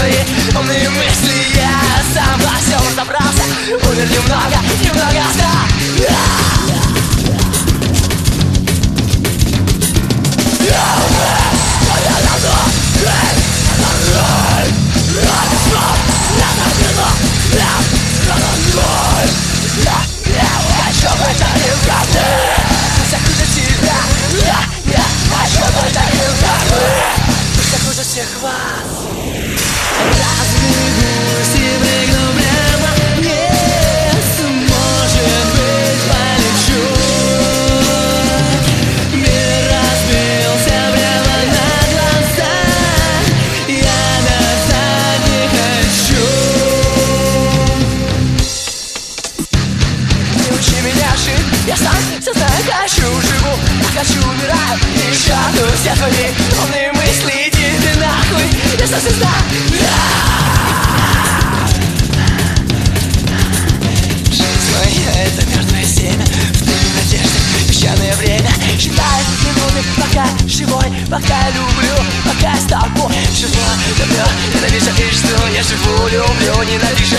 свои умные мысли. Я сам во всем разобрался, умер немного, немного остался. Хочу быть таким, как ты, пусть окружит тебя. Хочу быть таким, как ты, пусть окружит всех вас. Разбегусь и прыгну прямо вниз, может быть полечу. Мир разбился прямо на глазах, я назад не хочу. Не учи меня жить, я сам все знаю, хочу, живу, а хочу, умираю. И шагну все твои умные мысли, иди ты нахуй, я сам все знаю. Жизнь моя — это мертвое семя, в дыме надежды, песчаное время. Считаю минуты, пока живой, пока люблю, пока с тобой. Жива, люблю, ненавижу и жду, я живу, люблю, ненавижу.